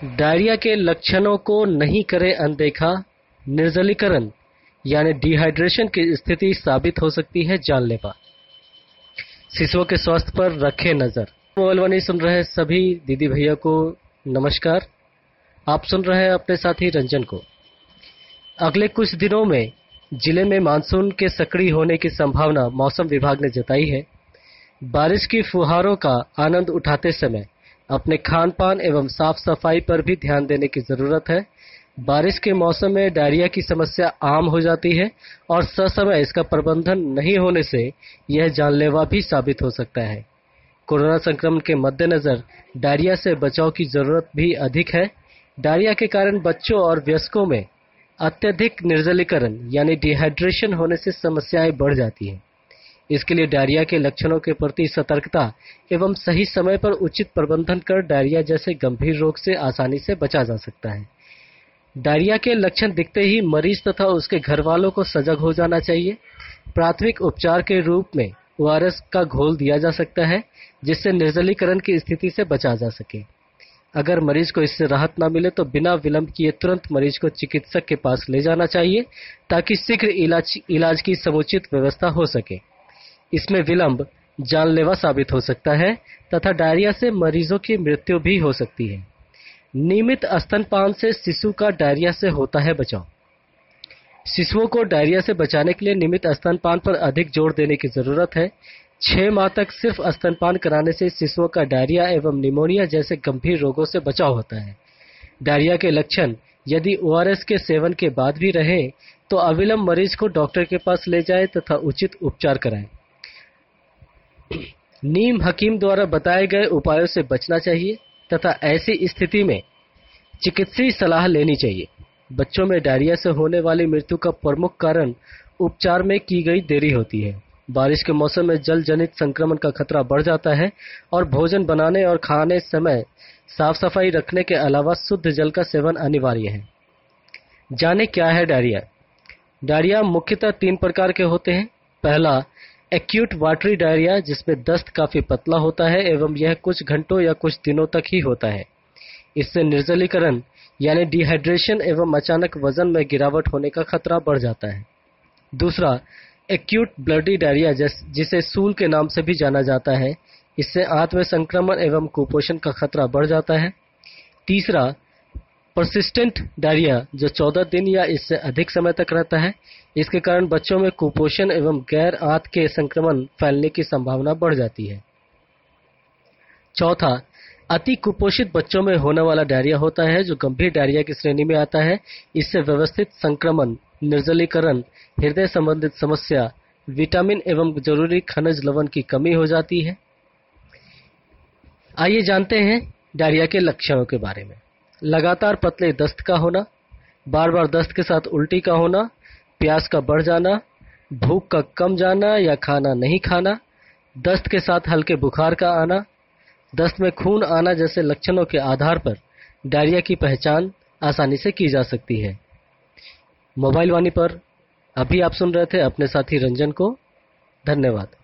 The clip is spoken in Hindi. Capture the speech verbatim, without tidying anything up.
डायरिया के लक्षणों को नहीं करें अनदेखा, निर्जलीकरण यानी डिहाइड्रेशन की स्थिति साबित हो सकती है जानलेवा। शिशुओं के स्वास्थ्य पर रखें नजर। मोबाइल वाणी सुन रहे सभी दीदी भैया को नमस्कार। आप सुन रहे हैं अपने साथी रंजन को। अगले कुछ दिनों में जिले में मानसून के सक्रिय होने की संभावना मौसम विभाग ने जताई है। बारिश की फुहारों का आनंद उठाते समय अपने खान पान एवं साफ सफाई पर भी ध्यान देने की जरूरत है। बारिश के मौसम में डायरिया की समस्या आम हो जाती है और ससमय इसका प्रबंधन नहीं होने से यह जानलेवा भी साबित हो सकता है। कोरोना संक्रमण के मद्देनजर डायरिया से बचाव की जरूरत भी अधिक है। डायरिया के कारण बच्चों और वयस्कों में अत्यधिक निर्जलीकरण यानी डिहाइड्रेशन होने से समस्याएं बढ़ जाती हैं। इसके लिए डायरिया के लक्षणों के प्रति सतर्कता एवं सही समय पर उचित प्रबंधन कर डायरिया जैसे गंभीर रोग से आसानी से बचा जा सकता है। डायरिया के लक्षण दिखते ही मरीज तथा उसके घर वालों को सजग हो जाना चाहिए। प्राथमिक उपचार के रूप में ओ आर एस का घोल दिया जा सकता है, जिससे निर्जलीकरण की स्थिति से बचा जा सके। अगर मरीज को इससे राहत न मिले तो बिना विलंब किए तुरंत मरीज को चिकित्सक के पास ले जाना चाहिए, ताकि शीघ्र इलाज इलाज की समुचित व्यवस्था हो सके। इसमें विलंब जानलेवा साबित हो सकता है तथा डायरिया से मरीजों की मृत्यु भी हो सकती है। नियमित स्तनपान से शिशु का डायरिया से होता है बचाव। शिशुओं को डायरिया से बचाने के लिए नियमित स्तनपान पर अधिक जोर देने की जरूरत है। छह माह तक सिर्फ स्तनपान कराने से शिशुओं का डायरिया एवं निमोनिया जैसे गंभीर रोगों से बचाव होता है। डायरिया के लक्षण यदि ओ आर एस के सेवन के बाद भी रहे तो अविलंब मरीज को डॉक्टर के पास ले जाए तथा उचित उपचार कराएं। नीम हकीम द्वारा बताए गए उपायों से बचना चाहिए तथा ऐसी स्थिति में चिकित्सीय सलाह लेनी चाहिए। बच्चों में डायरिया से होने वाली मृत्यु का प्रमुख कारण उपचार में की गई देरी होती है। बारिश के मौसम में जल जनित संक्रमण का खतरा बढ़ जाता है और भोजन बनाने और खाने समय साफ सफाई रखने के अलावा शुद्ध जल का सेवन अनिवार्य है। जाने क्या है डायरिया। डायरिया मुख्यतः तीन प्रकार के होते हैं। पहला, एक्यूट वाटरी डायरिया, जिसमें दस्त काफी पतला होता है एवं यह कुछ घंटों या कुछ दिनों तक ही होता है। इससे निर्जलीकरण यानी डिहाइड्रेशन एवं अचानक वजन में गिरावट होने का खतरा बढ़ जाता है। दूसरा, एक्यूट ब्लडी डायरिया, जिसे सूल के नाम से भी जाना जाता है। इससे आंत में संक्रमण एवं कुपोषण का खतरा बढ़ जाता है। तीसरा, परसिस्टेंट डायरिया, जो चौदह दिन या इससे अधिक समय तक रहता है। इसके कारण बच्चों में कुपोषण एवं गैर आंत के संक्रमण फैलने की संभावना बढ़ जाती है। चौथा, अति कुपोषित बच्चों में होने वाला डायरिया होता है, जो गंभीर डायरिया की श्रेणी में आता है। इससे व्यवस्थित संक्रमण, निर्जलीकरण, हृदय संबंधित समस्या, विटामिन एवं जरूरी खनिज लवण की कमी हो जाती है। आइए जानते हैं डायरिया के लक्षणों के बारे में। लगातार पतले दस्त का होना, बार बार दस्त के साथ उल्टी का होना, प्यास का बढ़ जाना, भूख का कम जाना या खाना नहीं खाना, दस्त के साथ हल्के बुखार का आना, दस्त में खून आना जैसे लक्षणों के आधार पर डायरिया की पहचान आसानी से की जा सकती है। मोबाइल वाणी पर अभी आप सुन रहे थे अपने साथी रंजन को। धन्यवाद।